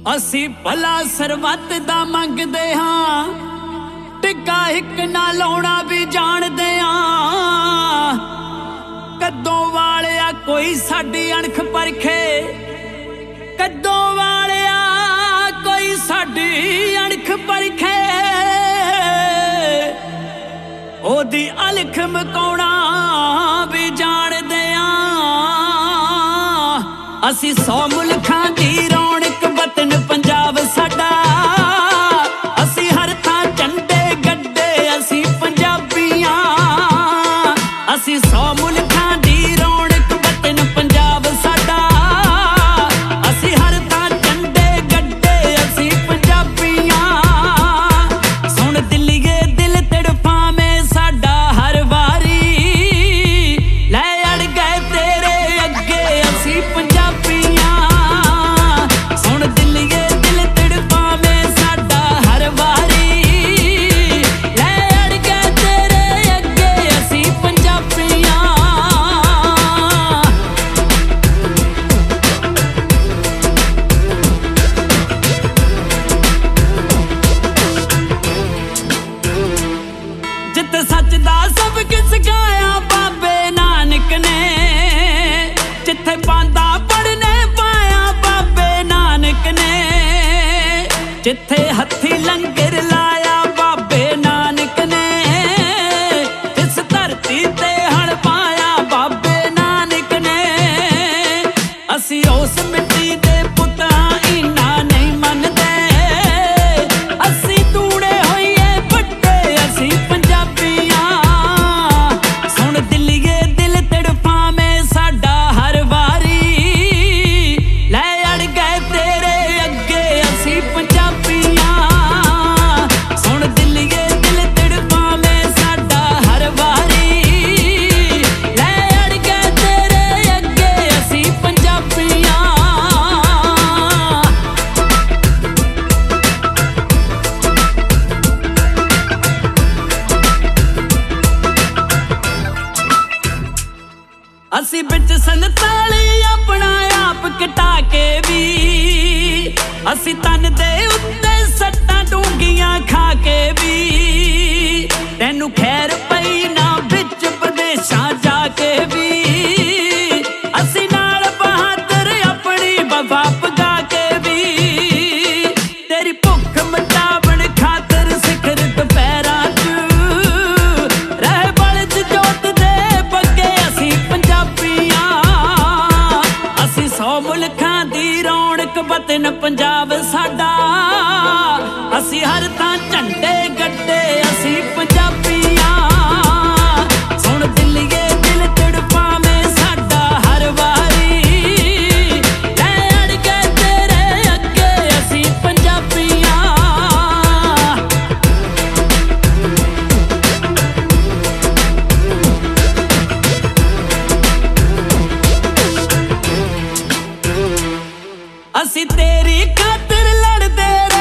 ਅਸੀਂ ਭਲਾ ਸਰਬੱਤ ਦਾ ਮੰਗਦੇ ਹਾਂ, ਟਿੱਕਾ ਇੱਕ ਨਾ ਲਾਉਣਾ ਵੀ ਜਾਣਦੇ ਹਾਂ। ਕੱਦੋਂ ਵਾਲਿਆ ਕੋਈ ਸਾਡੀ ਅਣਖ ਪਰਖੇ, ਕੱਦੋਂ ਵਾਲਿਆ ਕੋਈ ਸਾਡੀ ਅਣਖ ਪਰਖੇ। ਉਹਦੀ ਅਲਖ ਮਕਾਉਣਾ ਵੀ ਜਾਣਦੇ ਹਾਂ। ਅਸੀਂ 100 ਮੁਲਕਾਂ ਦੀ ਰੌਣਕ ਵਤਨ ਪੰਜਾਬ ਸਾਡਾ। ਅਸੀਂ ਹਰ ਥਾਂ ਝੰਡੇ ਗੱਡੇ ਅਸੀਂ ਪੰਜਾਬੀਆਂ। ਅਸੀਂ 100 ਮੁਲਕਾਂ ਦੀ ਰੌਣਕ ਵਤਨ ਪੰਜਾਬ ਸਾਡਾ। ਅਸੀਂ ਹਰ ਥਾਂ ਝੰਡੇ ਗੱਡੇ ਅਸੀਂ ਪੰਜਾਬੀਆਂ। ਸੁਣ ਦਿੱਲੀਏ ਦਿਲ ਤੜਫਾਵੇਂ ਸਾਡਾ ਹਰ ਵਾਰੀ, ਲੈ ਅੜ ਗਏ ਤੇਰੇ ਅੱਗੇ ਅਸੀਂ ਪੰਜਾਬੀਆਂ। ਸੁਣ ਦਿੱਲੀਏ ਦਿਲ ਤੜਫਾਵੇਂ ਸਾਡਾ ਹਰ ਵਾਰੀ, ਲੈ ਅੜ ਗਏ ਤੇਰੇ ਅੱਗੇ ਅਸੀਂ ਪੰਜਾਬੀਆਂ। ਜਿੱਥੇ ਸੱਚ ਦਾ ਸਭ ਕੁਝ ਸਿਖਾਇਆ ਬਾਬੇ ਨਾਨਕ ਨੇ, ਜਿੱਥੇ ਬਾਂਦਾ ਪੜਨੇ ਪਾਇਆ ਬਾਬੇ ਨਾਨਕ ਨੇ, ਜਿੱਥੇ ਹੱਥੀ ਲੰਗਰ ਲਾਇਆ ਬਾਬੇ ਨਾਨਕ ਨੇ, ਜਿਸ ਧਰਤੀ ਤੇ ਹਲ ਪਾਇਆ ਬਾਬੇ ਨਾਨਕ ਨੇ। ਅਸੀਂ ਉਸ ਮਿੱਟੀ ਦੇ ਪੁੱਤਾਂ ਇਨਾ ਨਹੀਂ ਮੰਨਦੇ, ਅਸੀਂ ਦੂੜੇ ਹੋਈਏ ਵੱਡੇ ਅਸੀਂ ਪੰਜਾਬੀਆਂ। ਸੁਣ ਦਿੱਲੀਏ ਦਿਲ ਤੜਫਾਵੇਂ ਸਾਡਾ ਹਰ ਵਾਰੀ, ਲੈ ਅੜ ਗਏ ਤੇਰੇ ਅੱਗੇ ਅਸੀਂ ਪੰਜਾਬੀਆਂ। ਸੁਣ ਦਿੱਲੀਏ ਦਿਲ ਤੜਫਾਵੇਂ ਸਾਡਾ ਹਰ ਵਾਰੀ, ਲੈ ਅੜ ਗਏ ਤੇਰੇ ਅੱਗੇ ਅਸੀਂ ਪੰਜਾਬੀਆਂ। ਅਸੀਂ ਵਿੱਚ ਸੰਤਾਲੀ ਆਪਣਾ ਆਪ ਕਟਾ ਕੇ ਵੀ, ਅਸੀਂ ਤਨ ਦੇ ਉੱਤੇ ਸੱਟਾਂ ਡੂੰਘੀਆਂ ਖਾ ਕੇ ਵੀ, ਤੈਨੂੰ ਖੈਰ ਪਈ ਨਾ ਵਿੱਚ ਵਿਦੇਸ਼ਾਂ ਜਾ ਕੇ ਵੀ। ਅਸੀਂ ਨਾਲ ਬਹਾਦਰ ਆਪਣੀ ਵਫਾ ਪਗਾ ਕੇ ਵੀ, ਤੇਰੀ ਭੁੱਖ ਮਿਟਾਵਣ ਖਾਤਰ ਸਿਖਰ ਦੁਪਹਿਰਾਂ 'ਚ ਰਹਿ ਬਲਦ ਜੋਤ ਦੇ ਬੱਗੇ ਅਸੀਂ ਪੰਜਾਬੀਆਂ। ਅਸੀਂ 100 ਮੁਲਕਾਂ ਦੀ ਰੌਣਕ ਵਤਨ ਪੰਜਾਬ ਸਾਡਾ। ਅਸੀਂ ਹਰ ਥਾਂ ਝੰਡੇ ਗੱਡੇ ਅਸੀਂ ਪੰਜਾਬੀਆਂ। ਸੁਣ ਦਿੱਲੀਏ ਦਿਲ ਤੜਫਾਵੇਂ ਸਾਡਾ ਹਰ ਵਾਰੀ, ਲੈ ਅੜ ਗਏ ਤੇਰੇ ਅੱਗੇ ਅਸੀਂ ਪੰਜਾਬੀਆਂ। ਅਸੀਂ ਤੇਰੀ ਖਾਤਰ ਲੜਦੇ